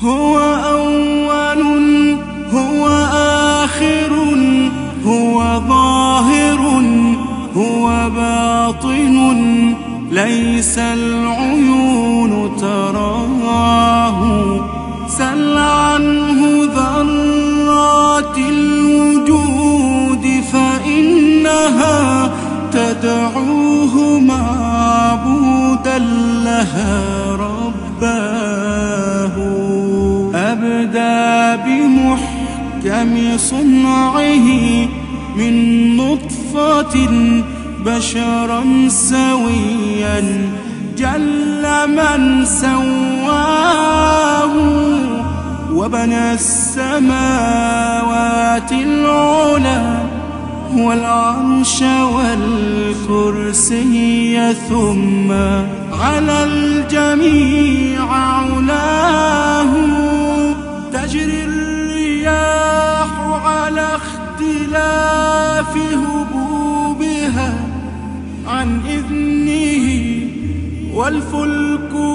هو أول هو آخر هو ظاهر هو باطن ليس العيون تراه. سل عنه ذرات الوجود فإنها تدعوه معبودا لها رباه. أبدى بمحكم صنعه من نطفة بشرا سويا جل من سواه. وبنى السماوات العلى والعرش والكرسي ثم على الجميع علاه. تجري الرياح على اختلاف هبوبها عن إذنه والفلك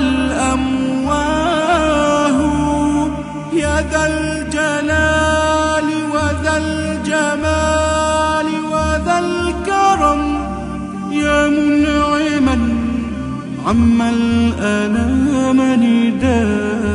والأمواه. يا ذا الجلال وذا الجمال وذا الكرم يا منعما عم الأنام نداه.